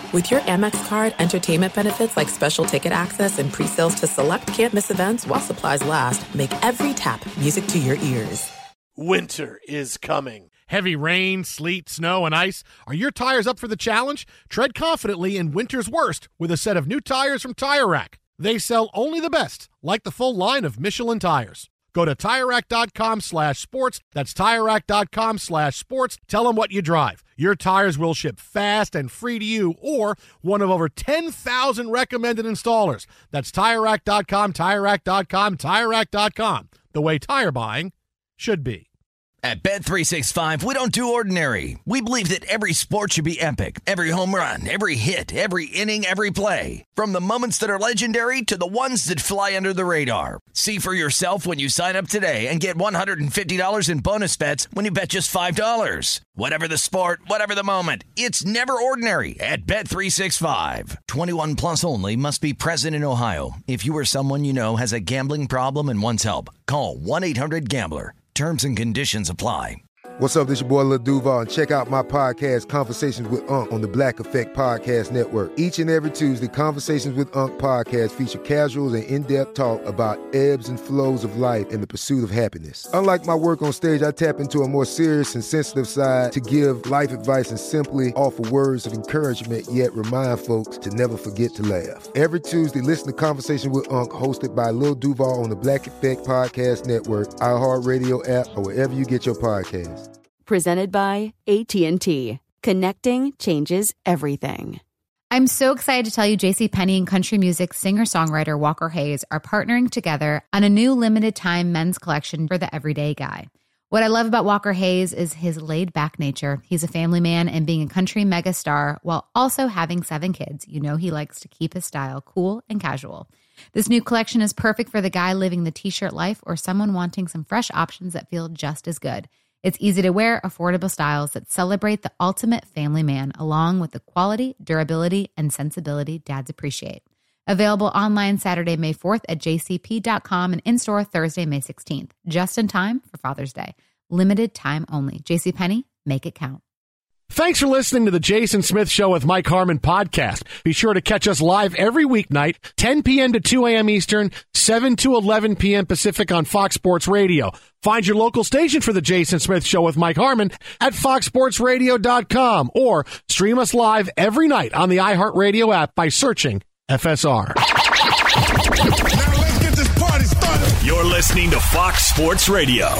With your Amex card, entertainment benefits like special ticket access and pre-sales to select can't-miss events while supplies last make every tap music to your ears. Winter is coming. Heavy rain, sleet, snow, and ice. Are your tires up for the challenge? Tread confidently in winter's worst with a set of new tires from Tire Rack. They sell only the best, like the full line of Michelin tires. Go to TireRack.com/sports. That's TireRack.com/sports. Tell them what you drive. Your tires will ship fast and free to you or one of over 10,000 recommended installers. That's TireRack.com, TireRack.com, TireRack.com. The way tire buying should be. At Bet365, we don't do ordinary. We believe that every sport should be epic. Every home run, every hit, every inning, every play. From the moments that are legendary to the ones that fly under the radar. See for yourself when you sign up today and get $150 in bonus bets when you bet just $5. Whatever the sport, whatever the moment, it's never ordinary at Bet365. 21 plus only. Must be present in Ohio. If you or someone you know has a gambling problem and wants help, call 1-800-GAMBLER. Terms and conditions apply. What's up? This your boy Lil Duval, and check out my podcast, Conversations with Unc, on the Black Effect Podcast Network. Each and every Tuesday, Conversations with Unc podcast feature casual and in-depth talk about ebbs and flows of life and the pursuit of happiness. Unlike my work on stage, I tap into a more serious and sensitive side to give life advice and simply offer words of encouragement, yet remind folks to never forget to laugh. Every Tuesday, listen to Conversation with Unc, hosted by Lil Duval on the Black Effect Podcast Network, iHeartRadio app, or wherever you get your podcasts. Presented by AT&T. Connecting changes everything. I'm so excited to tell you JCPenney and country music singer-songwriter Walker Hayes are partnering together on a new limited-time men's collection for the everyday guy. What I love about Walker Hayes is his laid-back nature. He's a family man, and being a country megastar while also having 7 kids, you know he likes to keep his style cool and casual. This new collection is perfect for the guy living the t-shirt life or someone wanting some fresh options that feel just as good. It's easy to wear, affordable styles that celebrate the ultimate family man, along with the quality, durability, and sensibility dads appreciate. Available online Saturday, May 4th at jcp.com and in-store Thursday, May 16th. Just in time for Father's Day. Limited time only. JCPenney, make it count. Thanks for listening to the Jason Smith Show with Mike Harmon podcast. Be sure to catch us live every weeknight, 10 p.m. to 2 a.m. Eastern, 7 to 11 p.m. Pacific on Fox Sports Radio. Find your local station for the Jason Smith Show with Mike Harmon at foxsportsradio.com or stream us live every night on the iHeartRadio app by searching FSR. Now let's get this party started. You're listening to Fox Sports Radio.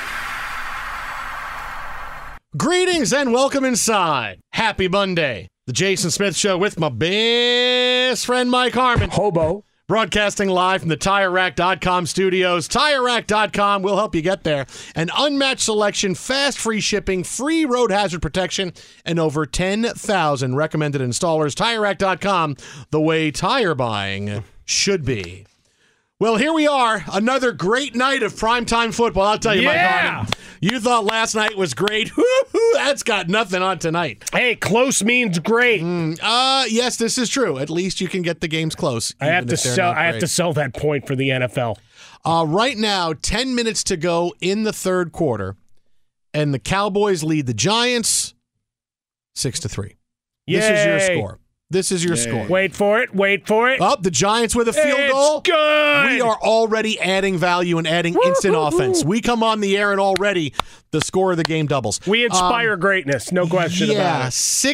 Greetings and welcome inside. Happy Monday. The Jason Smith Show with my best friend Mike Harmon. Hobo. Broadcasting live from the TireRack.com studios. TireRack.com will help you get there. An unmatched selection, fast free shipping, free road hazard protection, and over 10,000 recommended installers. TireRack.com, the way tire buying should be. Well, here we are, another great night of primetime football. I'll tell you, Mike Harmon, you thought last night was great. That's got nothing on tonight. Hey, close means great. Yes, this is true. At least you can get the games close. I have to sell that point for the NFL. Right now, 10 minutes to go in the third quarter, and the Cowboys lead the Giants 6-3. Yay. This is your score. This is your score. Wait for it. Oh, the Giants with a field goal. It's good. We are already adding value and adding instant offense. We come on the air and already the score of the game doubles. We inspire greatness, no question about it.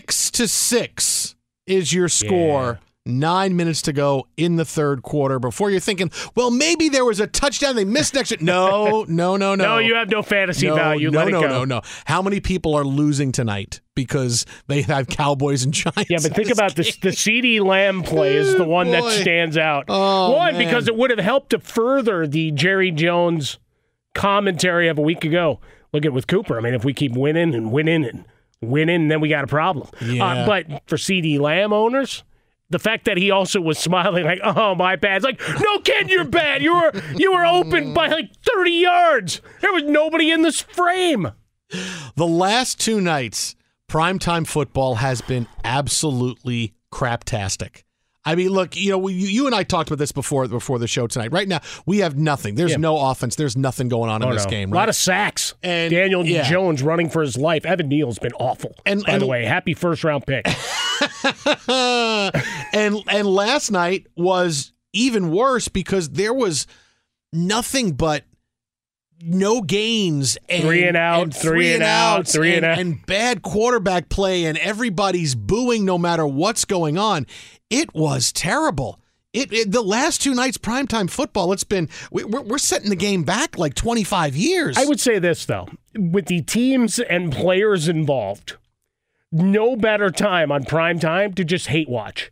6-6 is your score. 9 minutes to go in the third quarter before you're thinking, well, maybe there was a touchdown they missed next. No. No, you have no fantasy value. Let it go. No. How many people are losing tonight because they have Cowboys and Giants? Yeah, but think about this. The CeeDee Lamb play is the one that stands out. One, because it would have helped to further the Jerry Jones commentary of a week ago. Look at with Cooper. I mean, if we keep winning, then we got a problem. Yeah. But for CeeDee Lamb owners, the fact that he also was smiling like, oh, my bad. It's like, no, kid, you're bad. You were open by like 30 yards. There was nobody in this frame. The last 2 nights, primetime football has been absolutely craptastic. I mean, look, you and I talked about this before the show tonight. Right now, we have nothing. There's no offense. There's nothing going on in this game. Right? A lot of sacks. And Daniel Jones running for his life. Evan Neal's been awful. By the way, happy first-round pick. And last night was even worse because there was nothing but no gains and three and outs and bad quarterback play, and everybody's booing no matter what's going on. It was terrible. The last two nights primetime football, we're setting the game back like 25 years. I would say this though, with the teams and players involved, no better time on primetime to just hate watch.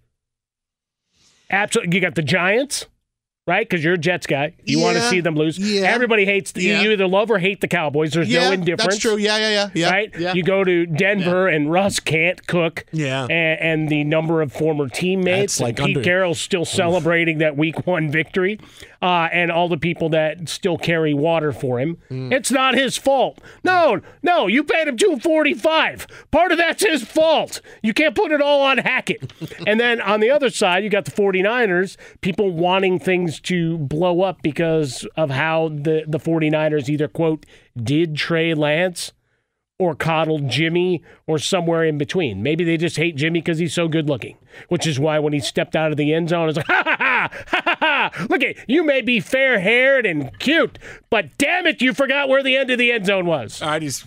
Absolutely, you got the Giants. Right? Because you're a Jets guy. You want to see them lose. Yeah. Everybody hates you either love or hate the Cowboys. There's no indifference. That's true. Yeah. Right? Yeah. You go to Denver and Russ can't cook. Yeah. And the number of former teammates. Like Pete Carroll's still celebrating that week 1 victory. And all the people that still carry water for him. It's not his fault. No, you paid him $245. Part of that's his fault. You can't put it all on Hackett. And then on the other side, you got the 49ers, people wanting things to blow up because of how the 49ers either, quote, did Trey Lance or coddled Jimmy or somewhere in between. Maybe they just hate Jimmy because he's so good looking, which is why when he stepped out of the end zone, it's like, ha, ha, ha, ha, ha, ha. Look at you may be fair-haired and cute, but damn it, you forgot where the end of the end zone was. All right, he's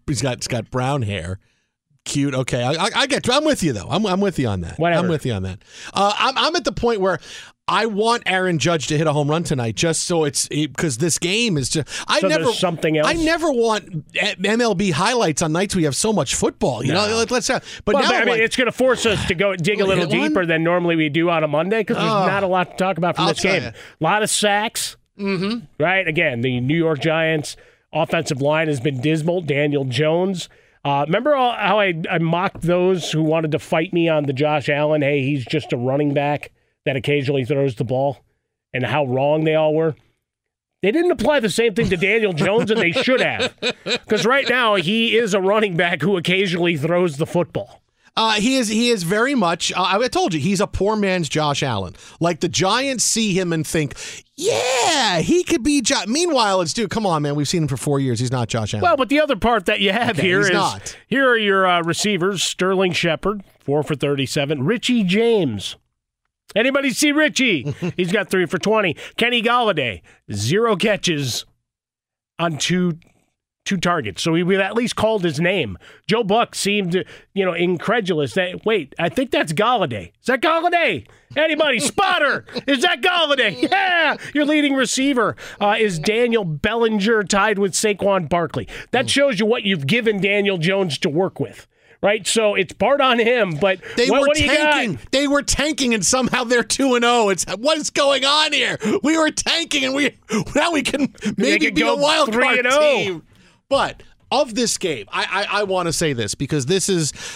got brown hair. Cute. Okay, I get you. I'm with you though. I'm with you on that. Whatever. I'm with you on that. I'm at the point where I want Aaron Judge to hit a home run tonight, just so because this game is just. There's something else. I never want MLB highlights on nights we have so much football. You know, let's have. But now I mean, it's going to force us to go dig a little deeper than normally we do on a Monday because there's not a lot to talk about from this game. A lot of sacks. Mm-hmm. Right. Again, the New York Giants offensive line has been dismal. Daniel Jones. Remember how I mocked those who wanted to fight me on the Josh Allen? Hey, he's just a running back that occasionally throws the ball, and how wrong they all were. They didn't apply the same thing to Daniel Jones, and they should have. Because right now, he is a running back who occasionally throws the football. He is very much, I told you, he's a poor man's Josh Allen. Like the Giants see him and think, yeah, he could be Josh. Meanwhile, come on, man, we've seen him for 4 years. He's not Josh Allen. Well, but the other part that you have here are your receivers, Sterling Shepard, 4 for 37, Richie James. Anybody see Richie? He's got 3 for 20. Kenny Golladay, 0 catches on two targets. So we at least called his name. Joe Buck seemed, incredulous that, wait, I think that's Golladay. Is that Golladay? Anybody? Spotter! Is that Golladay? Yeah! Your leading receiver is Daniel Bellinger, tied with Saquon Barkley. That shows you what you've given Daniel Jones to work with. Right, so it's part on him, but what do you got? They were tanking, and somehow they're 2-0. It's what is going on here? We were tanking, and now we can maybe be a wild card team. But of this game, I want to say this because this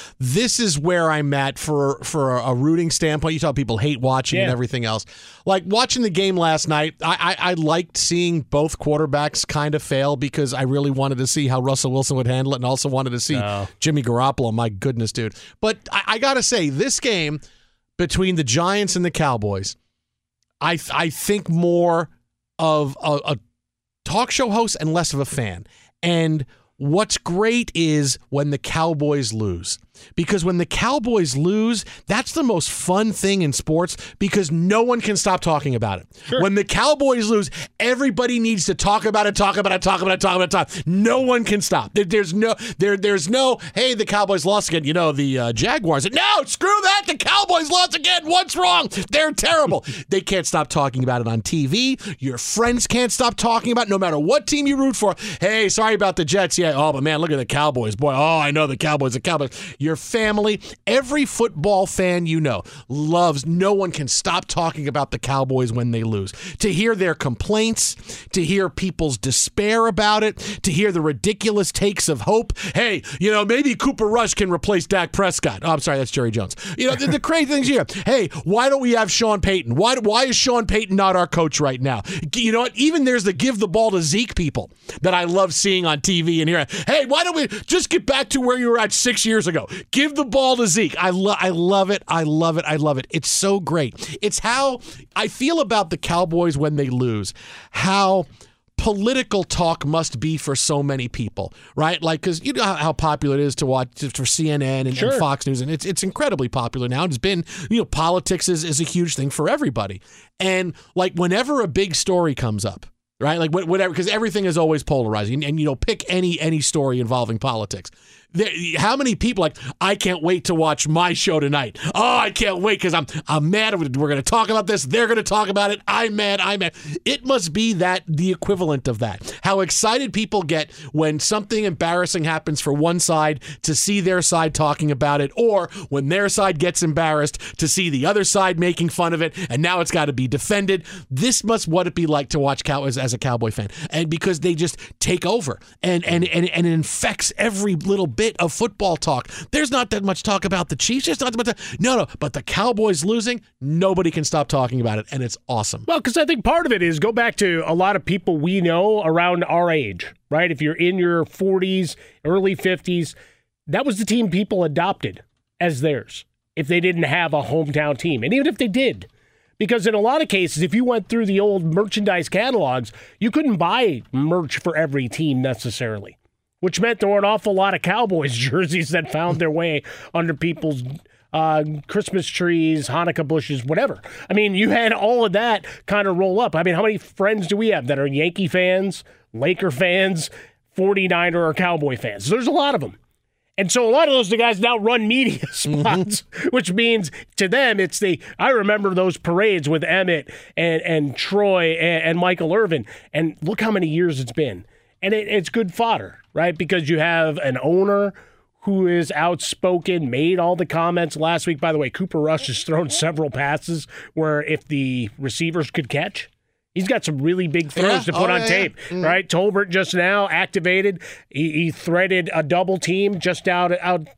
is where I'm at for a rooting standpoint. You tell people hate watching and everything else. Like watching the game last night, I liked seeing both quarterbacks kind of fail because I really wanted to see how Russell Wilson would handle it and also wanted to see Jimmy Garoppolo. My goodness, dude. But I got to say, this game between the Giants and the Cowboys, I think more of a talk show host and less of a fan. And what's great is when the Cowboys lose. Because when the Cowboys lose, that's the most fun thing in sports because no one can stop talking about it. Sure. When the Cowboys lose, everybody needs to talk about it. No one can stop. There's no, hey, the Cowboys lost again. The Jaguars. No, screw that. The Cowboys lost again. What's wrong? They're terrible. They can't stop talking about it on TV. Your friends can't stop talking about it no matter what team you root for. Hey, sorry about the Jets. Yeah. Oh, but man, look at the Cowboys. Boy, I know the Cowboys. Your family, every football fan loves. No one can stop talking about the Cowboys when they lose. To hear their complaints, to hear people's despair about it, to hear the ridiculous takes of hope. Hey, maybe Cooper Rush can replace Dak Prescott. Oh, I'm sorry, that's Jerry Jones. The crazy things here. Hey, why don't we have Sean Payton? Why is Sean Payton not our coach right now? You know what? Even there's the give the ball to Zeke people that I love seeing on TV and hearing. Hey, why don't we just get back to where you were at 6 years ago? Give the ball to Zeke. I love it. It's so great. It's how I feel about the Cowboys when they lose. How political talk must be for so many people, right? Like, because you know how popular it is to watch for CNN and Fox News, and it's incredibly popular now. It's been, politics is a huge thing for everybody. And like whenever a big story comes up, right? Like whatever, because everything is always polarizing, and pick any story involving politics. How many people I can't wait to watch my show tonight. Oh, I can't wait because I'm mad. We're going to talk about this. They're going to talk about it. I'm mad. It must be the equivalent of that. How excited people get when something embarrassing happens for one side to see their side talking about it, or when their side gets embarrassed to see the other side making fun of it, and now it's got to be defended. This must what it be like to watch Cowboys as a Cowboy fan, and because they just take over and it infects every little bit of football talk. There's not that much talk about the Chiefs. There's not that much. No. But the Cowboys losing, nobody can stop talking about it, and it's awesome. Well, because I think part of it is go back to a lot of people we know around our age, right? If you're in your 40s, early 50s, that was the team people adopted as theirs if they didn't have a hometown team. And even if they did, because in a lot of cases, if you went through the old merchandise catalogs, you couldn't buy merch for every team necessarily, which meant there were an awful lot of Cowboys jerseys that found their way under people's Christmas trees, Hanukkah bushes, whatever. I mean, you had all of that kind of roll up. I mean, how many friends do we have that are Yankee fans, Laker fans, 49er or Cowboy fans? There's a lot of them. And so a lot of those guys now run media spots, which means to them I remember those parades with Emmett and Troy and Michael Irvin, and look how many years it's been. And it's good fodder, right? Because you have an owner who is outspoken, made all the comments last week. By the way, Cooper Rush has thrown several passes where if the receivers could catch, he's got some really big throws to put on tape, right? Tolbert just now activated. He threaded a double team just out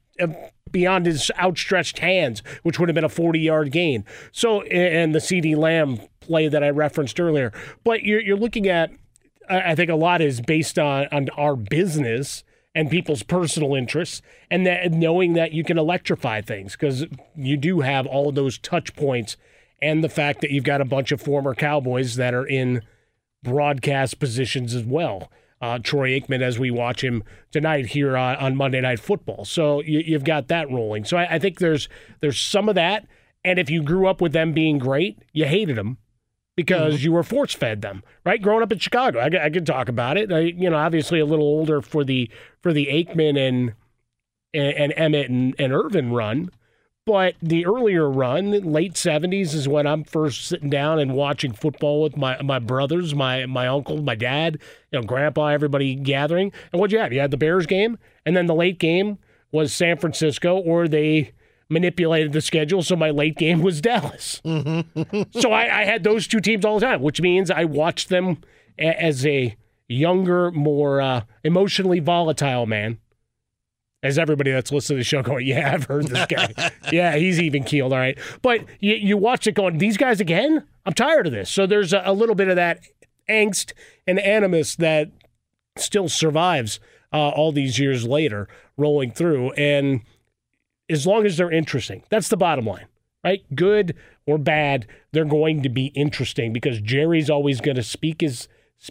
beyond his outstretched hands, which would have been a 40-yard gain. So, and the CeeDee Lamb play that I referenced earlier. But you're looking at, I think a lot is based on our business and people's personal interests, and that knowing that you can electrify things because you do have all of those touch points, and the fact that you've got a bunch of former Cowboys that are in broadcast positions as well. Troy Aikman, as we watch him tonight here on Monday Night Football. So you've got that rolling. So I think there's some of that, and if you grew up with them being great, you hated them because you were force-fed them, right? Growing up in Chicago, I could talk about it. Obviously a little older for the Aikman and Emmett and Irvin run, but the earlier run, late 70s, is when I'm first sitting down and watching football with my brothers, my uncle, my dad, Grandpa, everybody gathering. And what'd you have? You had the Bears game, and then the late game was San Francisco, or they manipulated the schedule, so my late game was Dallas. So I had those two teams all the time, which means I watched them as a younger, more emotionally volatile man. As everybody that's listening to the show going, yeah, I've heard this guy. Yeah, he's even keeled, all right. But you watch it going, these guys again? I'm tired of this. So there's a little bit of that angst and animus that still survives all these years later rolling through. And as long as they're interesting, that's the bottom line, right? Good or bad, they're going to be interesting because Jerry's always going to speak his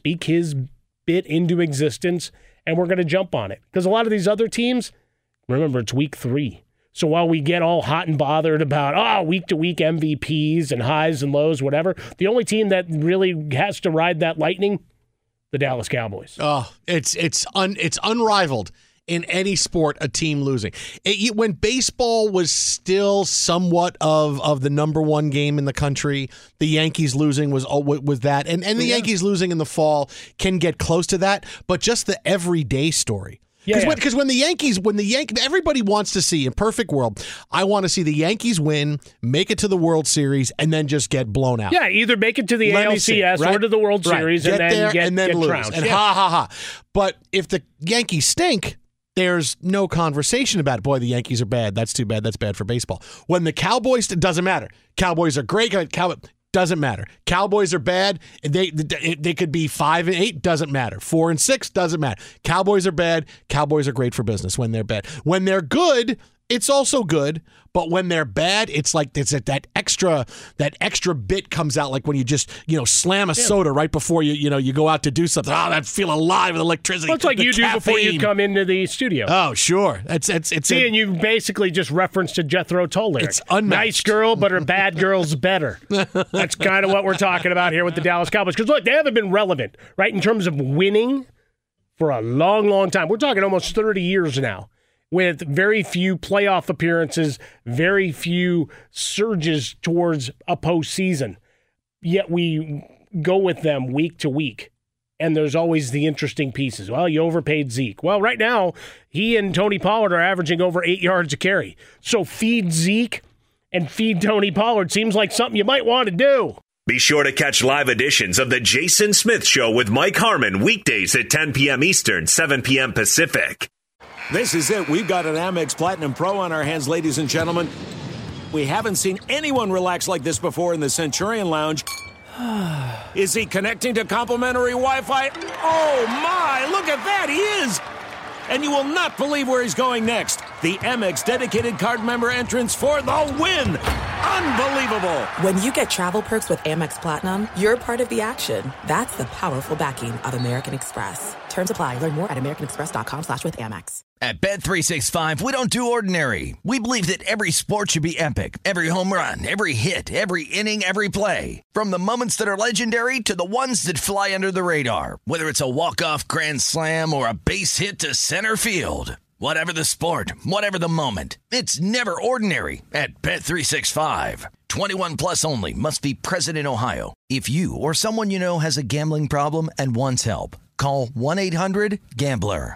bit into existence, and we're going to jump on it. Because a lot of these other teams, remember, it's week 3. So while we get all hot and bothered about, week-to-week MVPs and highs and lows, whatever, the only team that really has to ride that lightning, the Dallas Cowboys. Oh, it's unrivaled in any sport, a team losing. When baseball was still somewhat of the number one game in the country, the Yankees losing was that. And the Yankees losing in the fall can get close to that, but just the everyday story. Because when the Yankees, everybody wants to see, in perfect world, I want to see the Yankees win, make it to the World Series, and then just get blown out. Yeah, either make it to the ALCS or to the World Series and then lose. trounced. And ha. But if the Yankees stink, there's no conversation about it. Boy, the Yankees are bad. That's too bad. That's bad for baseball. When the Cowboys, it doesn't matter. Cowboys are great. Doesn't matter. Cowboys are bad. They could be 5-8. Doesn't matter. 4-6. Doesn't matter. Cowboys are bad. Cowboys are great for business when they're bad. When they're good, It's also good, but when they're bad, it's like that extra bit comes out, like when you just slam a soda right before you go out to do something. Oh, that feel alive with electricity. Well, it's like you do before you come into the studio. Oh, sure. And you basically just referenced a Jethro Tull lyric. It's unmatched. Nice girl, but her bad girl's better. That's kind of what we're talking about here with the Dallas Cowboys. Because look, they haven't been relevant, right, in terms of winning for a long, long time. We're talking almost 30 years now, with very few playoff appearances, very few surges towards a postseason. Yet we go with them week to week, and there's always the interesting pieces. Well, you overpaid Zeke. Well, right now, he and Tony Pollard are averaging over 8 yards a carry. So feed Zeke and feed Tony Pollard seems like something you might want to do. Be sure to catch live editions of The Jason Smith Show with Mike Harmon weekdays at 10 p.m. Eastern, 7 p.m. Pacific. This is it. We've got an Amex Platinum Pro on our hands, ladies and gentlemen. We haven't seen anyone relax like this before in the Centurion Lounge. Is he connecting to complimentary Wi-Fi? Oh, my. Look at that. He is. And you will not believe where he's going next. The Amex dedicated card member entrance for the win. Unbelievable. When you get travel perks with Amex Platinum, you're part of the action. That's the powerful backing of American Express. Terms apply. Learn more at americanexpress.com/withAmex. At Bet365, we don't do ordinary. We believe that every sport should be epic. Every home run, every hit, every inning, every play. From the moments that are legendary to the ones that fly under the radar. Whether it's a walk-off grand slam or a base hit to center field. Whatever the sport, whatever the moment. It's never ordinary at Bet365. 21 plus only. Must be present in Ohio. If you or someone you know has a gambling problem and wants help, call 1-800-GAMBLER.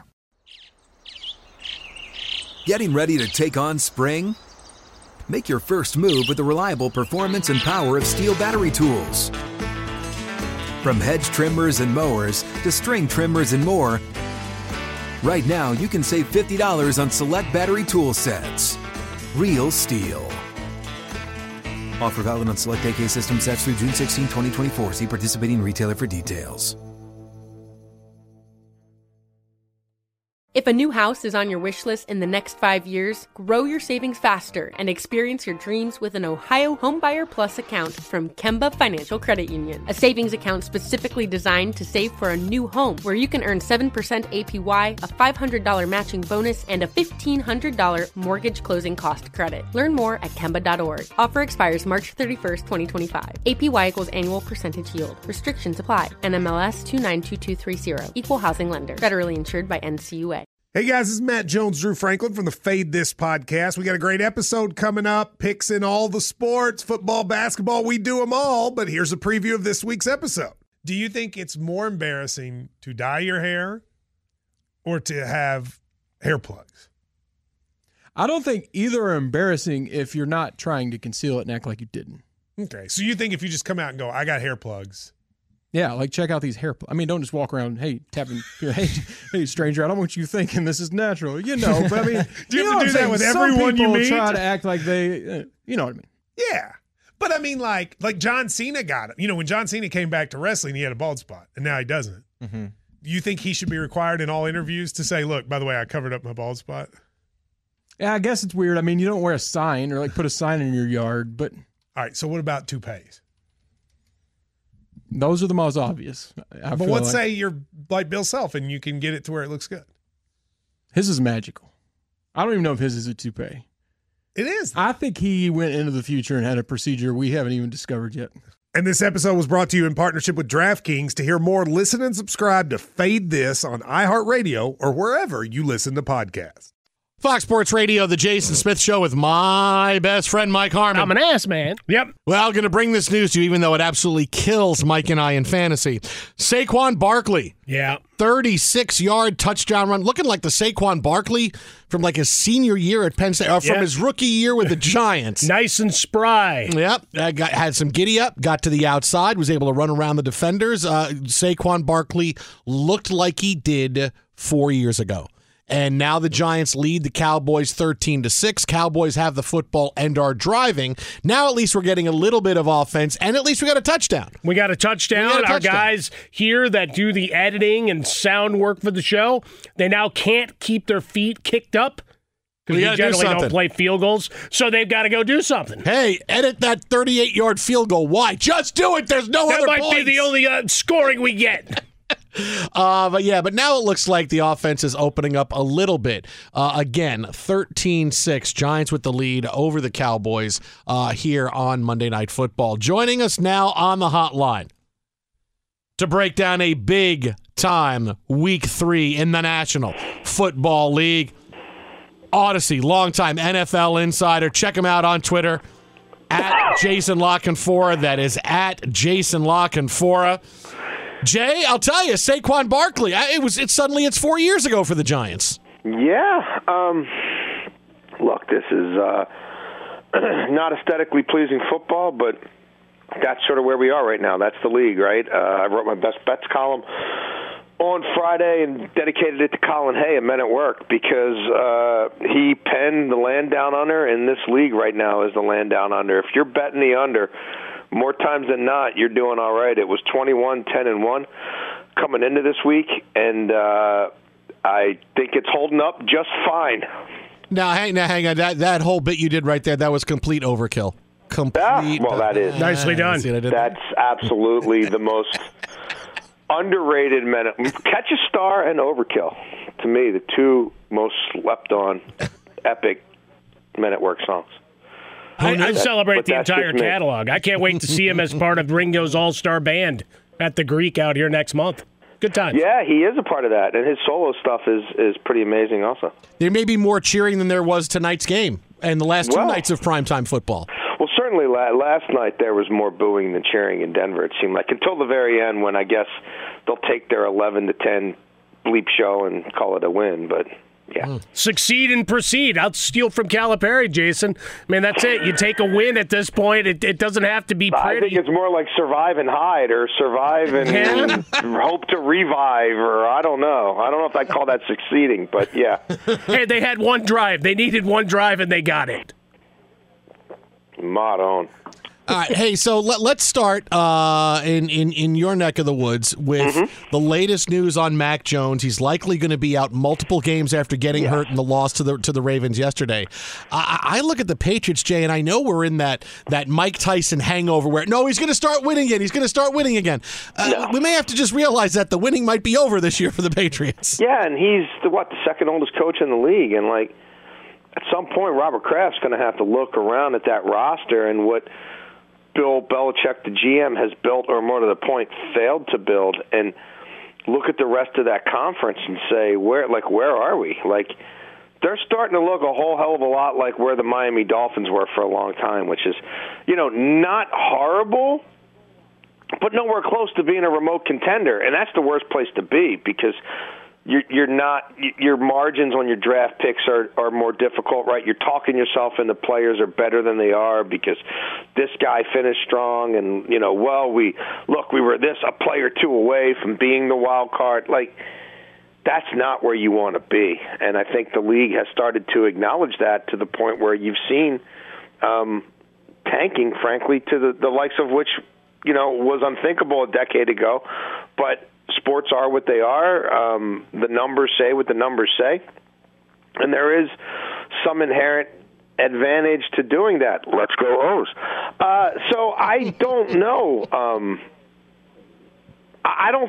Getting ready to take on spring? Make your first move with the reliable performance and power of Steel battery tools. From hedge trimmers and mowers to string trimmers and more, right now you can save $50 on select battery tool sets. Real Steel. Offer valid on select AK system sets through June 16, 2024. See participating retailer for details. If a new house is on your wish list in the next 5 years, grow your savings faster and experience your dreams with an Ohio Homebuyer Plus account from Kemba Financial Credit Union. A savings account specifically designed to save for a new home, where you can earn 7% APY, a $500 matching bonus, and a $1,500 mortgage closing cost credit. Learn more at Kemba.org. Offer expires March 31st, 2025. APY equals annual percentage yield. Restrictions apply. NMLS 292230. Equal housing lender. Federally insured by NCUA. Hey guys, this is Matt Jones, Drew Franklin from the Fade This podcast. We got a great episode coming up, picks in all the sports, football, basketball, we do them all, but here's a preview of this week's episode. Do you think it's more embarrassing to dye your hair or to have hair plugs? I don't think either are embarrassing if you're not trying to conceal it and act like you didn't. Okay, so you think if you just come out and go, I got hair plugs. Yeah, like check out these hair plugs. I mean, don't just walk around, hey, tapping, hey, stranger, I don't want you thinking this is natural, but I mean, do you have to do that with everyone you meet? Try to act like they, you know what I mean? Yeah, but I mean, like John Cena got it. You know, when John Cena came back to wrestling, he had a bald spot, and now he doesn't. Mm-hmm. You think he should be required in all interviews to say, look, by the way, I covered up my bald spot? Yeah, I guess it's weird. I mean, you don't wear a sign or like put a sign in your yard, but. All right, so what about toupees? Those are the most obvious. But let's say you're like Bill Self and you can get it to where it looks good. His is magical. I don't even know if his is a toupee. It is. I think he went into the future and had a procedure we haven't even discovered yet. And this episode was brought to you in partnership with DraftKings. To hear more, listen and subscribe to Fade This on iHeartRadio or wherever you listen to podcasts. Fox Sports Radio, the Jason Smith Show with my best friend, Mike Harmon. I'm an ass man. Yep. Well, I'm going to bring this news to you, even though it absolutely kills Mike and I in fantasy. Saquon Barkley. Yeah. 36-yard touchdown run. Looking like the Saquon Barkley from like his senior year at Penn State, or from his rookie year with the Giants. Nice and spry. Yep. Had some giddy up, got to the outside, was able to run around the defenders. Saquon Barkley looked like he did 4 years ago. And now the Giants lead the Cowboys 13-6. Cowboys have the football and are driving. Now at least we're getting a little bit of offense, and at least we got a touchdown. We got a touchdown. Our guys here that do the editing and sound work for the show, they now can't keep their feet kicked up Because we generally don't play field goals, so they've got to go do something. Hey, edit that 38-yard field goal. Why? Just do it. There's no other points. That might be the only scoring we get. But now it looks like the offense is opening up a little bit. Again, 13-6, Giants with the lead over the Cowboys here on Monday Night Football. Joining us now on the hotline to break down a big-time Week 3 in the National Football League, Odyssey, longtime NFL insider. Check him out on Twitter, at Jason La Canfora. That is at Jason La Canfora. Jay, I'll tell you, Saquon Barkley. It's 4 years ago for the Giants. Yeah. Look, this is not aesthetically pleasing football, but that's sort of where we are right now. That's the league, right? I wrote my best bets column on Friday and dedicated it to Colin Hay and Men at Work because he penned the land down under, and this league right now is the land down under. If you're betting the under, more times than not, you're doing all right. It was 21-10-1 coming into this week, and I think it's holding up just fine. Now, hang on. That whole bit you did right there, that was complete overkill. That is. Nicely done. That's absolutely the most underrated Catch a Star and Overkill. To me, the two most slept on epic Men at Work songs. I celebrate the entire catalog. I can't wait to see him as part of Ringo's All-Star Band at the Greek out here next month. Good times. Yeah, he is a part of that, and his solo stuff is pretty amazing also. There may be more cheering than there was tonight's game and the last two nights of primetime football. Well, certainly last night there was more booing than cheering in Denver, it seemed like, until the very end when I guess they'll take their 11-10 bleep show and call it a win, but... yeah. Succeed and proceed. I'll steal from Calipari, Jason. I mean, that's it. You take a win at this point. It doesn't have to be pretty. I think it's more like survive and hide or survive and hope to revive, or I don't know. I don't know if I'd call that succeeding, but yeah. Hey, they had one drive. They needed one drive, and they got it. Mod on. All right, hey, so let's start in your neck of the woods with the latest news on Mac Jones. He's likely going to be out multiple games after getting hurt in the loss to the Ravens yesterday. I look at the Patriots, Jay, and I know we're in that Mike Tyson hangover where, no, he's going to start winning again. He's going to start winning again. We may have to just realize that the winning might be over this year for the Patriots. Yeah, and he's the second oldest coach in the league, and at some point Robert Kraft's going to have to look around at that roster and what Bill Belichick, the GM, has built, or more to the point, failed to build, and look at the rest of that conference and say, where are we? They're starting to look a whole hell of a lot like where the Miami Dolphins were for a long time, which is, not horrible, but nowhere close to being a remote contender, and that's the worst place to be because your margins on your draft picks are more difficult, right? You're talking yourself into players are better than they are because this guy finished strong and, we were a player two away from being the wild card. That's not where you want to be. And I think the league has started to acknowledge that to the point where you've seen tanking, frankly, to the likes of which, was unthinkable a decade ago. But sports are what they are. The numbers say what the numbers say. And there is some inherent advantage to doing that. Let's go O's. So I don't know. I don't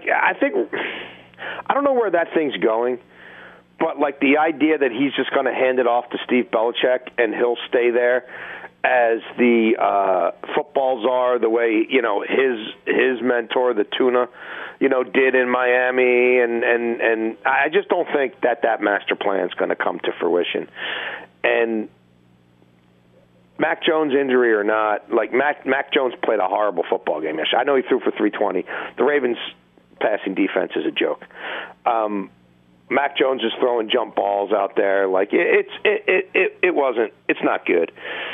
know where that thing's going. But the idea that he's just going to hand it off to Steve Belichick and he'll stay there as the football czar, the way his mentor, the Tuna, did in Miami, and I just don't think that master plan is going to come to fruition. And Mac Jones, injury or not, Mac Jones played a horrible football game yesterday. I know he threw for 320. The Ravens' passing defense is a joke. Mac Jones is throwing jump balls out there. It's not good.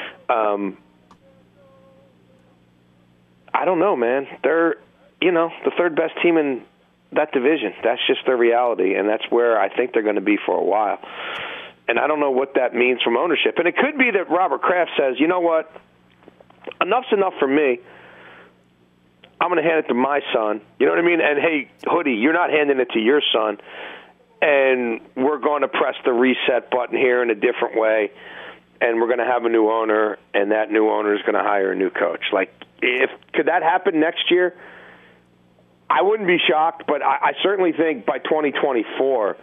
I don't know, man. They're, the third best team in that division. That's just their reality, and that's where I think they're going to be for a while. And I don't know what that means from ownership. And it could be that Robert Kraft says, you know what, enough's enough for me. I'm going to hand it to my son. You know what I mean? And, hey, Hoodie, you're not handing it to your son. and we're going to press the reset button here in a different way, and we're going to have a new owner, and that new owner is going to hire a new coach. Like, could that happen next year? I wouldn't be shocked, but I certainly think by 2024,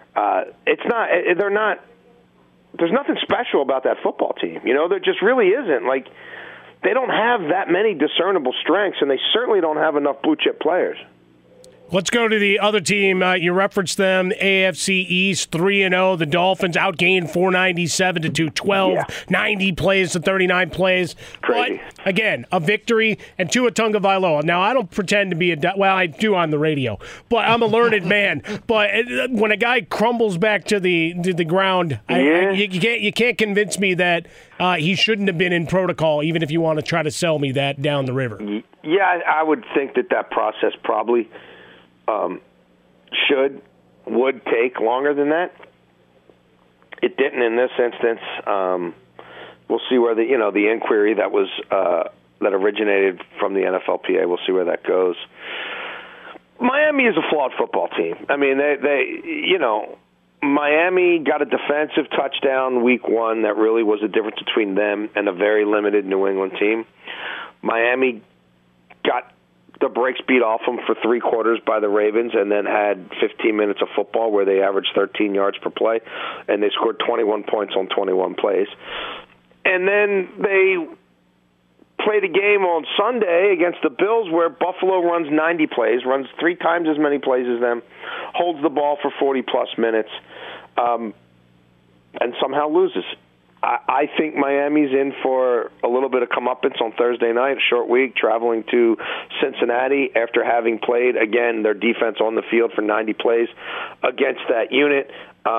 there's nothing special about that football team. There just really isn't. Like, they don't have that many discernible strengths, and they certainly don't have enough blue-chip players. Let's go to the other team. You referenced them, AFC East, 3-0. The Dolphins outgained 497 to 212, 90 plays to 39 plays. Crazy. But, again, a victory, and Tua Tagovailoa. Now, I don't pretend to be I do on the radio, but I'm a learned man. But when a guy crumbles back to the ground, you can't convince me that he shouldn't have been in protocol, even if you want to try to sell me that down the river. Yeah, I would think that process probably would take longer than that. It didn't in this instance. We'll see where the inquiry that was that originated from the NFLPA. We'll see where that goes. Miami is a flawed football team. I mean, Miami got a defensive touchdown week 1 that really was the difference between them and a very limited New England team. Miami got the brakes beat off them for 3 quarters by the Ravens, and then had 15 minutes of football where they averaged 13 yards per play, and they scored 21 points on 21 plays. And then they played a game on Sunday against the Bills where Buffalo runs 90 plays, runs 3 times as many plays as them, holds the ball for 40-plus minutes, and somehow loses. I think Miami's in for a little bit of comeuppance on Thursday night, a short week, traveling to Cincinnati after having played, again, their defense on the field for 90 plays against that unit.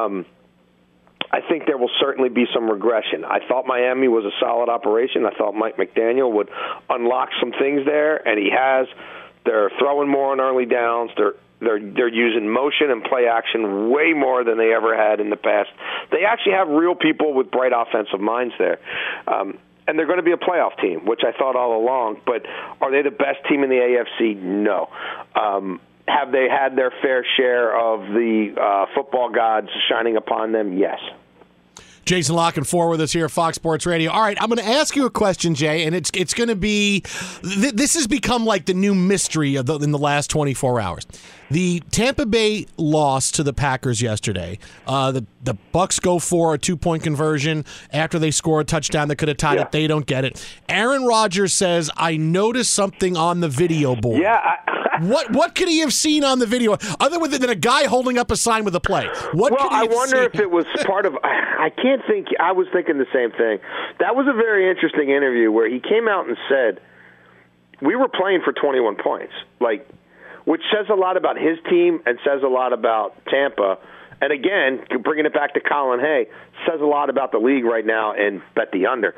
I think there will certainly be some regression. I thought Miami was a solid operation. I thought Mike McDaniel would unlock some things there, and he has. They're throwing more on early downs. They're using motion and play action way more than they ever had in the past. They actually have real people with bright offensive minds there. And they're going to be a playoff team, which I thought all along. But are they the best team in the AFC? No. Have they had their fair share of the football gods shining upon them? Yes. Jason La Canfora with us here at Fox Sports Radio. All right, I'm going to ask you a question, Jay, and it's going to be this has become like the new mystery in the last 24 hours. The Tampa Bay loss to the Packers yesterday. The Bucs go for a 2-point conversion after they score a touchdown that could have tied it. They don't get it. Aaron Rodgers says, "I noticed something on the video board." Yeah. What could he have seen on the video other than a guy holding up a sign with a play? I wonder if it was part of. I can't think. I was thinking the same thing. That was a very interesting interview where he came out and said, "We were playing for 21 points," which says a lot about his team and says a lot about Tampa. And again, bringing it back to Colin Hay, says a lot about the league right now and bet the under.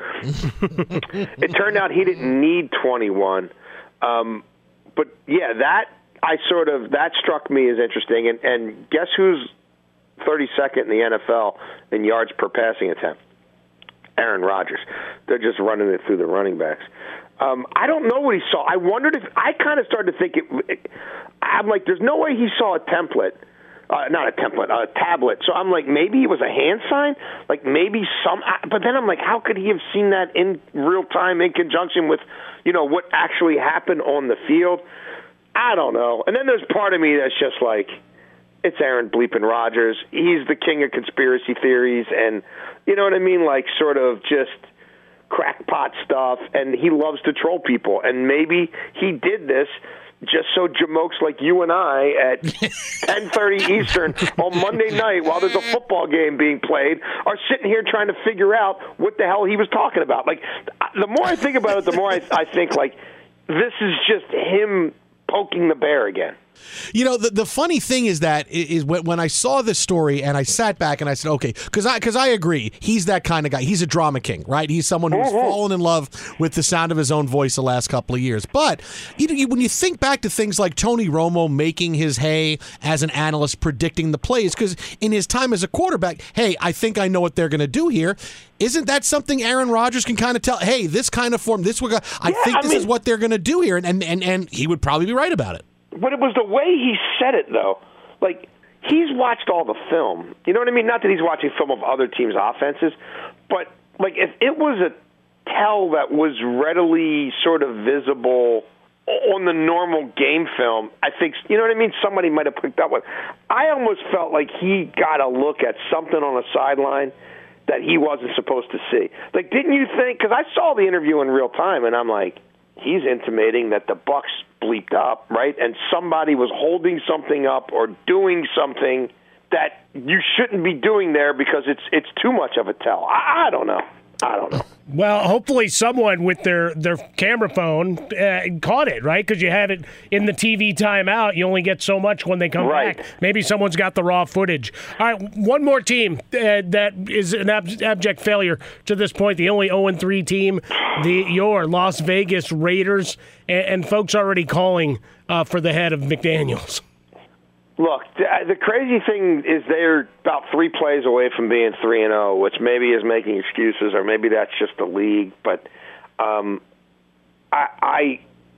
It turned out he didn't need 21. But yeah, that struck me as interesting. And guess who's 32nd in the NFL in yards per passing attempt? Aaron Rodgers. They're just running it through the running backs. I don't know what he saw. I wondered if I kind of started to think I'm like, there's no way he saw a tablet. So I'm like, maybe it was a hand sign, like maybe but then I'm like, how could he have seen that in real time in conjunction with, what actually happened on the field? I don't know. And then there's part of me that's just like, it's Aaron bleeping Rodgers. He's the king of conspiracy theories, and you know what I mean? Like sort of just crackpot stuff, and he loves to troll people. And maybe he did this just so jamokes like you and I at 10:30 Eastern on Monday night while there's a football game being played are sitting here trying to figure out what the hell he was talking about. Like, the more I think about it, the more I think, like, this is just him poking the bear again. The funny thing is when I saw this story and I sat back and I said, okay, because I agree, he's that kind of guy. He's a drama king, right? He's someone who's fallen in love with the sound of his own voice the last couple of years. But when you think back to things like Tony Romo making his hay as an analyst, predicting the plays, because in his time as a quarterback, hey, I think I know what they're going to do here. Isn't that something Aaron Rodgers can kind of tell? Hey, this kind of form, this is what they're going to do here, and he would probably be right about it. But it was the way he said it, though. Like, he's watched all the film. You know what I mean? Not that he's watching film of other teams' offenses, but like if it was a tell that was readily sort of visible on the normal game film, I think, you know what I mean, somebody might have picked up with. I almost felt like he got a look at something on the sideline that he wasn't supposed to see. Like, didn't you think, because I saw the interview in real time, and I'm like, he's intimating that the Bucs bleeped up, right? And somebody was holding something up or doing something that you shouldn't be doing there because it's too much of a tell. I don't know. Well, hopefully someone with their camera phone caught it, right? Because you have it in the TV timeout. You only get so much when they come back. Maybe someone's got the raw footage. All right, one more team that is an abject failure to this point, the only 0-3 team, your Las Vegas Raiders, and folks already calling for the head of McDaniels. Look, the crazy thing is they're about 3 plays away from being 3-0, which maybe is making excuses, or maybe that's just the league. But I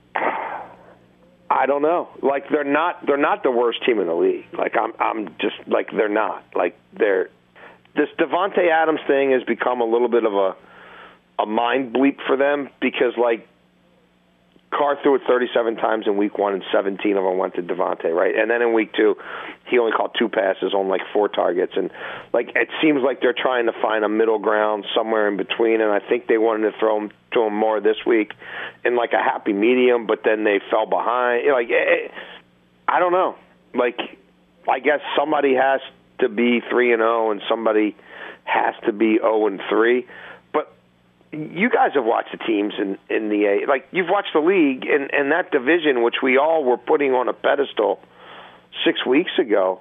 don't know. Like they're not the worst team in the league. Like I'm just like they're not. Like this Davante Adams thing has become a little bit of a mind bleep for them because like. Carr threw it 37 times in week 1, and 17 of them went to Davante, right? And then in week 2, he only caught 2 passes on like 4 targets. And like it seems like they're trying to find a middle ground somewhere in between. And I think they wanted to throw him to him more this week in like a happy medium, but then they fell behind. Like I don't know. Like I guess somebody has to be 3-0 and somebody has to be 0-3. You guys have watched the teams in the A. Like, you've watched the league and that division, which we all were putting on a pedestal 6 weeks ago.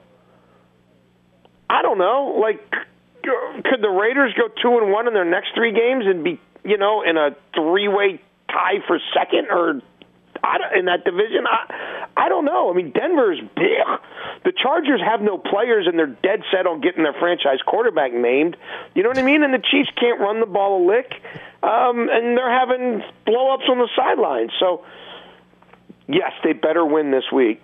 I don't know. Like, could the Raiders go 2-1 in their next 3 games and be, in a 3-way tie for second or in that division? I don't know. I mean, Denver's big. The Chargers have no players, and they're dead set on getting their franchise quarterback named. You know what I mean? And the Chiefs can't run the ball a lick, and they're having blow-ups on the sidelines. So, yes, they better win this week.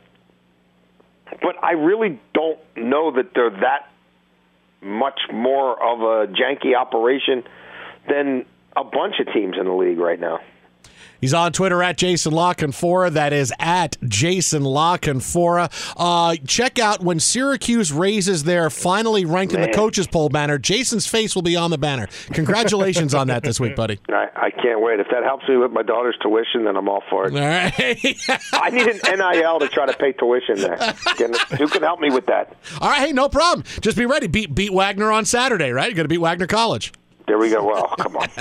But I really don't know that they're that much more of a janky operation than a bunch of teams in the league right now. He's on Twitter at Jason La Canfora. That is at Jason La Canfora. Check out when Syracuse raises their finally ranked in the coaches poll banner. Jason's face will be on the banner. Congratulations on that this week, buddy. I can't wait. If that helps me with my daughter's tuition, then I'm all for it. All right. I need an NIL to try to pay tuition there. Who can help me with that? All right. Hey, no problem. Just be ready. Beat Wagner on Saturday, right? You're going to beat Wagner College. There we go. Well, come on.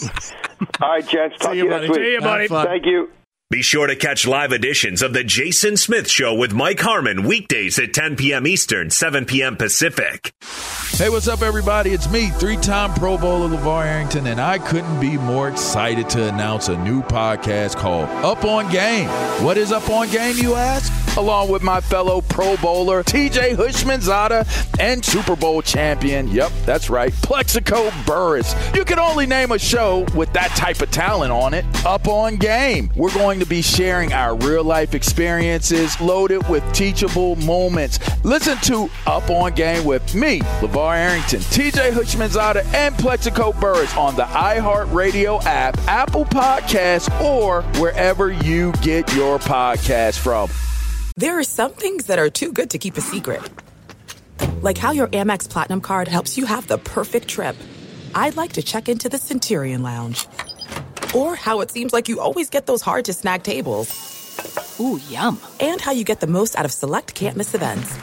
All right, gents. Talk to you next week. See you, buddy. Thank you. Be sure to catch live editions of The Jason Smith Show with Mike Harmon weekdays at 10 p.m. Eastern, 7 p.m. Pacific. Hey, what's up, everybody? It's me, 3-time Pro Bowler LeVar Arrington, and I couldn't be more excited to announce a new podcast called Up On Game. What is Up On Game, you ask? Along with my fellow Pro Bowler, TJ Hushmanzada, and Super Bowl champion, yep, that's right, Plexico Burress. You can only name a show with that type of talent on it. Up On Game. We're going to be sharing our real-life experiences loaded with teachable moments. Listen to Up On Game with me, LeVar Arrington, TJ Hushmanzada, and Plexico Burress on the iHeartRadio app, Apple Podcasts, or wherever you get your podcasts from. There are some things that are too good to keep a secret. Like how your Amex Platinum card helps you have the perfect trip. I'd like to check into the Centurion Lounge. Or how it seems like you always get those hard-to-snag tables. Ooh, yum. And how you get the most out of select can't-miss events.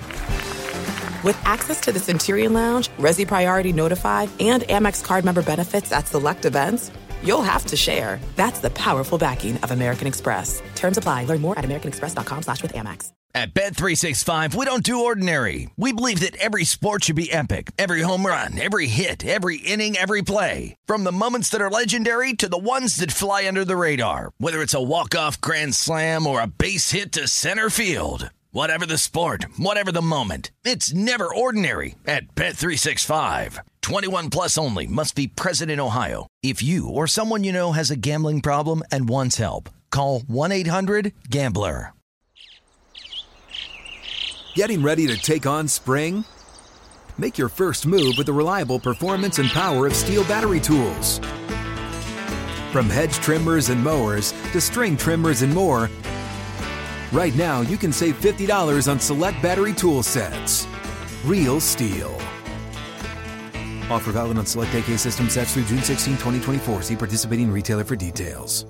With access to the Centurion Lounge, Resi Priority Notify, and Amex card member benefits at select events, you'll have to share. That's the powerful backing of American Express. Terms apply. Learn more at americanexpress.com/withAmex. At Bet365, we don't do ordinary. We believe that every sport should be epic. Every home run, every hit, every inning, every play. From the moments that are legendary to the ones that fly under the radar. Whether it's a walk-off grand slam or a base hit to center field. Whatever the sport, whatever the moment, it's never ordinary at Bet365. 21 plus only. Must be present in Ohio. If you or someone you know has a gambling problem and wants help, call 1-800-GAMBLER. Getting ready to take on spring? Make your first move with the reliable performance and power of Steel battery tools. From hedge trimmers and mowers to string trimmers and more, right now you can save $50 on select battery tool sets. Real Steel. Offer valid on select AK system sets through June 16, 2024. See participating retailer for details.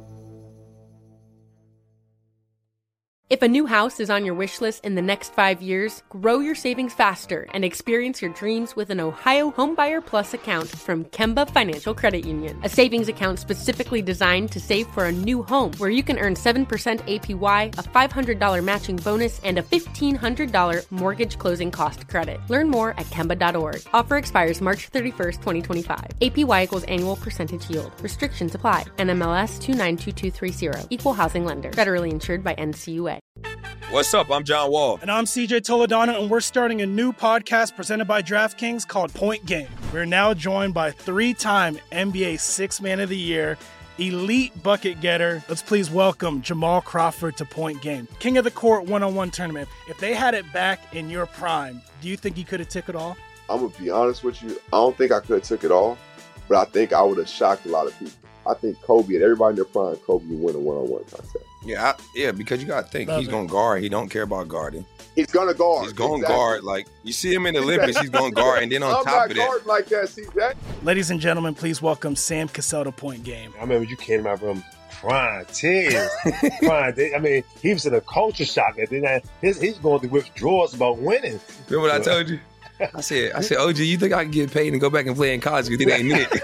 If a new house is on your wish list in the next 5 years, grow your savings faster and experience your dreams with an Ohio Homebuyer Plus account from Kemba Financial Credit Union. A savings account specifically designed to save for a new home where you can earn 7% APY, a $500 matching bonus, and a $1,500 mortgage closing cost credit. Learn more at Kemba.org. Offer expires March 31st, 2025. APY equals annual percentage yield. Restrictions apply. NMLS 292230. Equal housing lender. Federally insured by NCUA. What's up? I'm John Wall. And I'm CJ Toledano, and we're starting a new podcast presented by DraftKings called Point Game. We're now joined by three-time NBA Sixth Man of the Year, elite bucket getter. Let's please welcome Jamal Crawford to Point Game. King of the Court one-on-one tournament. If they had it back in your prime, do you think you could have took it all? I'm going to be honest with you. I don't think I could have took it all, but I think I would have shocked a lot of people. I think Kobe and everybody in their prime, Kobe would win a one-on-one contest. Yeah, because you got to think. He's going to guard. He don't care about guarding. He's going to guard. He's going to guard. Like, you see him in the Olympics, he's going to guard. And then on top of that. I'm not guarding like that, CJ. Ladies and gentlemen, please welcome Sam Cassell to Point Game. I remember you came out from prime 10. I mean, he was in a culture shock. And then he's going through withdrawals about winning. Remember what I told you? I said, OG, you think I can get paid and go back and play in college because it ain't it?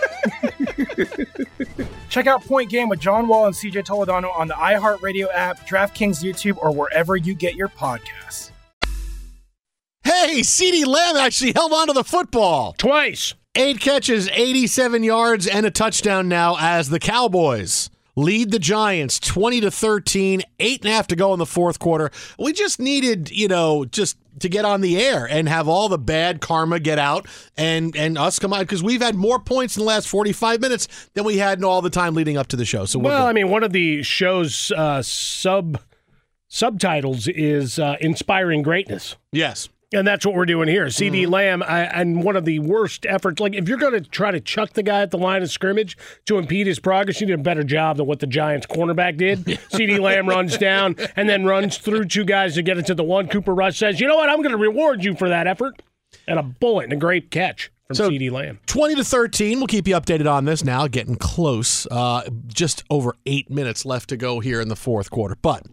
Check out Point Game with John Wall and CJ Toledano on the iHeartRadio app, DraftKings YouTube, or wherever you get your podcasts. Hey, CeeDee Lamb actually held on to the football. Twice. 8 catches, 87 yards, and a touchdown now as the Cowboys lead the Giants 20-13, 8.5 to go in the fourth quarter. We just needed, just to get on the air and have all the bad karma get out and us come out, because we've had more points in the last 45 minutes than we had in all the time leading up to the show. So one of the show's subtitles is Inspiring Greatness. Yes. And that's what we're doing here. CeeDee Lamb, and one of the worst efforts. Like, if you're going to try to chuck the guy at the line of scrimmage to impede his progress, you did a better job than what the Giants cornerback did. CeeDee Lamb runs down and then runs through two guys to get it to the one. Cooper Rush says, you know what, I'm going to reward you for that effort. And a bullet and a great catch from CeeDee Lamb. 20-13. We'll keep you updated on this now. Getting close. Just over 8 minutes left to go here in the fourth quarter. But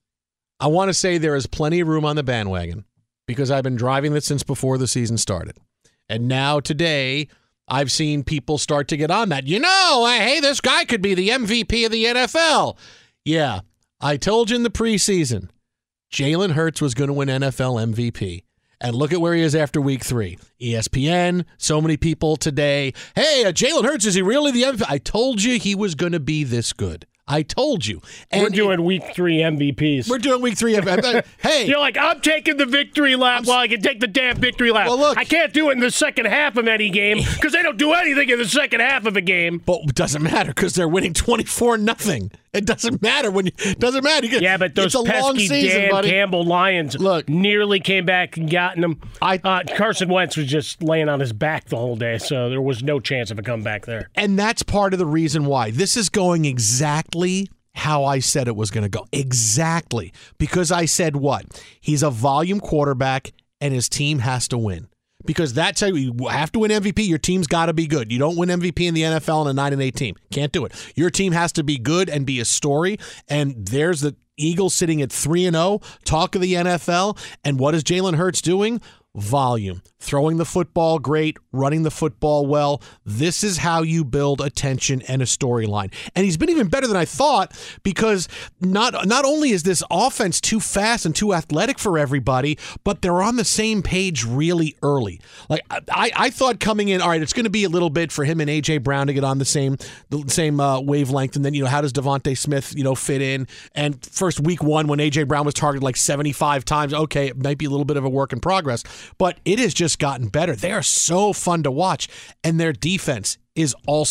I want to say there is plenty of room on the bandwagon, because I've been driving this since before the season started. And now today, I've seen people start to get on that. Hey, this guy could be the MVP of the NFL. Yeah, I told you in the preseason, Jalen Hurts was going to win NFL MVP. And look at where he is after week 3. ESPN, so many people today. Hey, Jalen Hurts, is he really the MVP? I told you he was going to be this good. I told you. And we're doing week 3 MVPs. We're doing week 3 MVPs. Hey. You're like, I'm taking the victory lap while I can take the damn victory lap. Well, look, I can't do it in the second half of any game because they don't do anything in the second half of a game. But it doesn't matter because they're winning 24-000. It doesn't matter Yeah, but those pesky Dan Campbell Lions nearly came back and gotten them. Carson Wentz was just laying on his back the whole day, so there was no chance of a comeback there. And that's part of the reason why. This is going exactly how I said it was going to go. Exactly. Because I said what? He's a volume quarterback, and his team has to win. Because that's how you have to win MVP. Your team's got to be good. You don't win MVP in the NFL in a 9-8 team. Can't do it. Your team has to be good and be a story. And there's the Eagles sitting at 3-0, talk of the NFL. And what is Jalen Hurts doing? Volume. Throwing the football great, running the football well. This is how you build attention and a storyline. And he's been even better than I thought, because not only is this offense too fast and too athletic for everybody, but they're on the same page really early. Like I thought coming in, all right, it's going to be a little bit for him and A.J. Brown to get on the same wavelength. And then, how does Devontae Smith, fit in? And first week 1 when A.J. Brown was targeted like 75 times, okay, it might be a little bit of a work in progress. But it has just gotten better. They are so fun to watch, and their defense is also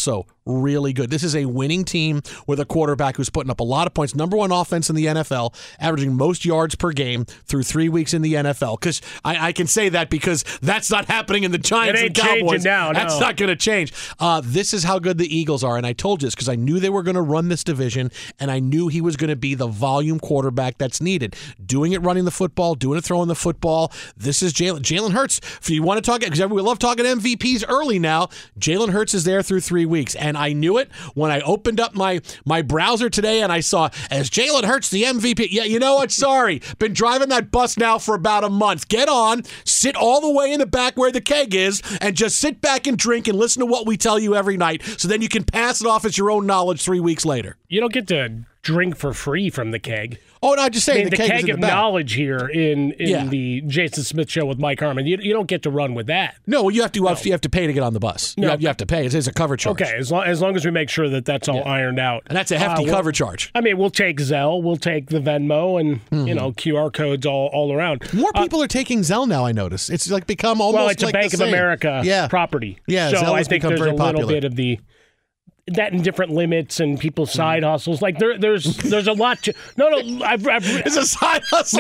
really good. This is a winning team with a quarterback who's putting up a lot of points. Number one offense in the NFL, averaging most yards per game through 3 weeks in the NFL. Because I can say that because that's not happening in the Giants and Cowboys. Now, that's not going to change. This is how good the Eagles are, and I told you this because I knew they were going to run this division, and I knew he was going to be the volume quarterback that's needed. Doing it running the football, doing it throwing the football. This is Jalen Hurts. If you want to talk, because we love talking MVPs early now, Jalen Hurts is there through 3 weeks, and I knew it when I opened up my browser today and I saw, as Jalen Hurts the MVP. Yeah, you know what? Sorry. Been driving that bus now for about a month. Get on, sit all the way in the back where the keg is, and just sit back and drink and listen to what we tell you every night, so then you can pass it off as your own knowledge 3 weeks later. You don't get to drink for free from the keg. Oh, no, I'm just saying the keg of knowledge here in the Jason Smith Show with Mike Harmon. You don't get to run with that. No, well, you have to pay to get on the bus. No. You have to pay. It's a cover charge. Okay, as long as we make sure that that's all ironed out. And that's a hefty cover charge. I mean, we'll take Zelle, we'll take the Venmo, and QR codes all around. More people are taking Zelle now, I notice. It's like become almost it's a like Bank of America property. Yeah, so Zelle I has think become there's very a little popular. bit of that in different limits and people's side hustles. Like there's a lot to. No, I've it's a side hustle.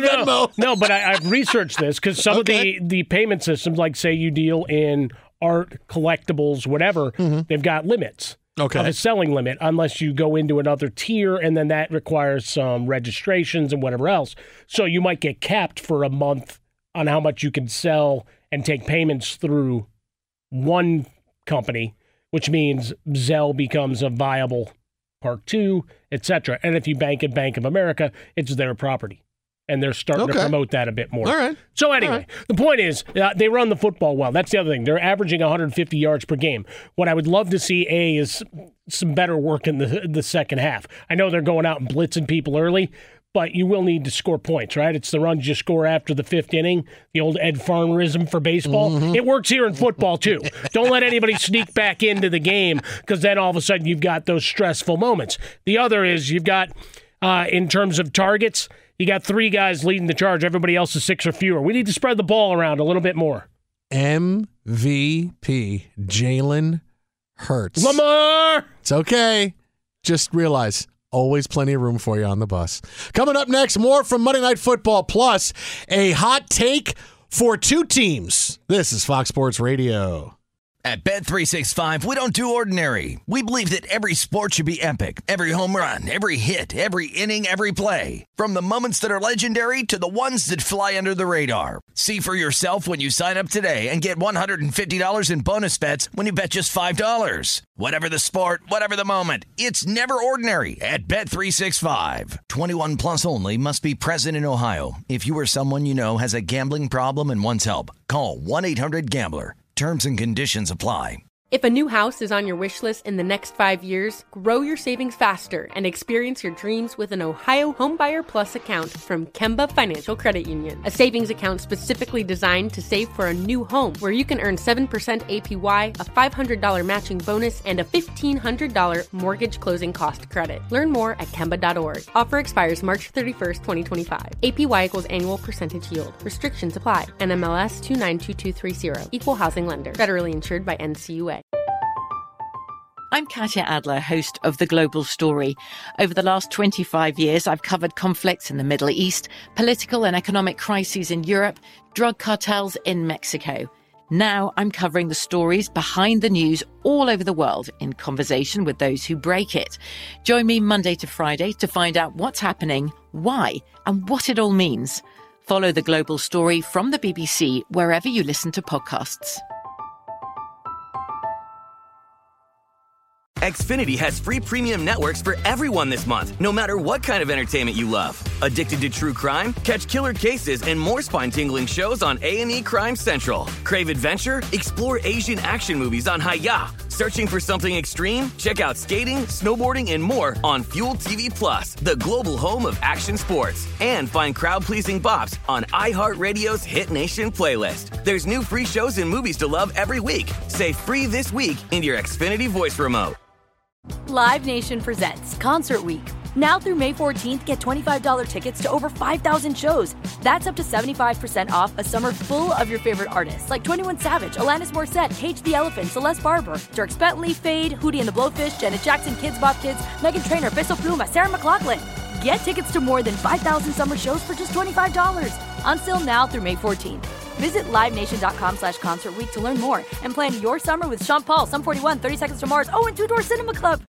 No, but I've researched this because some of the payment systems, like say you deal in art, collectibles, whatever, they've got limits. Okay. Of a selling limit, unless you go into another tier, and then that requires some registrations and whatever else. So you might get capped for a month on how much you can sell and take payments through one company, which means Zelle becomes a viable Part 2, etc. And if you bank at Bank of America, it's their property. And they're starting to promote that a bit more. All right. So anyway, the point is they run the football well. That's the other thing. They're averaging 150 yards per game. What I would love to see, is some better work in the second half. I know they're going out and blitzing people early, but you will need to score points, right? It's the runs you score after the fifth inning, the old Ed Farnerism for baseball. It works here in football, too. Don't let anybody sneak back into the game, because then all of a sudden you've got those stressful moments. The other is you've got, in terms of targets, you got 3 guys leading the charge. Everybody else is 6 or fewer. We need to spread the ball around a little bit more. MVP Jalen Hurts. Lamar! It's okay. Just realize, always plenty of room for you on the bus. Coming up next, more from Monday Night Football, plus a hot take for 2 teams. This is Fox Sports Radio. At Bet365, we don't do ordinary. We believe that every sport should be epic. Every home run, every hit, every inning, every play. From the moments that are legendary to the ones that fly under the radar. See for yourself when you sign up today and get $150 in bonus bets when you bet just $5. Whatever the sport, whatever the moment, it's never ordinary at Bet365. 21 plus only. Must be present in Ohio. If you or someone you know has a gambling problem and wants help, call 1-800-GAMBLER. Terms and conditions apply. If a new house is on your wish list in the next 5 years, grow your savings faster and experience your dreams with an Ohio Homebuyer Plus account from Kemba Financial Credit Union. A savings account specifically designed to save for a new home, where you can earn 7% APY, a $500 matching bonus, and a $1,500 mortgage closing cost credit. Learn more at Kemba.org. Offer expires March 31st, 2025. APY equals annual percentage yield. Restrictions apply. NMLS 292230. Equal housing lender. Federally insured by NCUA. I'm Katya Adler, host of The Global Story. Over the last 25 years, I've covered conflicts in the Middle East, political and economic crises in Europe, drug cartels in Mexico. Now I'm covering the stories behind the news all over the world in conversation with those who break it. Join me Monday to Friday to find out what's happening, why, and what it all means. Follow The Global Story from the BBC wherever you listen to podcasts. Xfinity has free premium networks for everyone this month, no matter what kind of entertainment you love. Addicted to true crime? Catch killer cases and more spine-tingling shows on A&E Crime Central. Crave adventure? Explore Asian action movies on Hi-Ya. Searching for something extreme? Check out skating, snowboarding, and more on Fuel TV Plus, the global home of action sports. And find crowd-pleasing bops on iHeartRadio's Hit Nation playlist. There's new free shows and movies to love every week. Say free this week in your Xfinity voice remote. Live Nation presents Concert Week. Now through May 14th, get $25 tickets to over 5,000 shows. That's up to 75% off a summer full of your favorite artists like 21 Savage, Alanis Morissette, Cage the Elephant, Celeste Barber, Dierks Bentley, Fade, Hootie and the Blowfish, Janet Jackson, Kids Bop Kids, Meghan Trainor, Peso Pluma, Sarah McLachlan. Get tickets to more than 5,000 summer shows for just $25. On sale now through May 14th. Visit LiveNation.com/Concert Week to learn more and plan your summer with Sean Paul, Sum 41, 30 Seconds to Mars, and Two Door Cinema Club.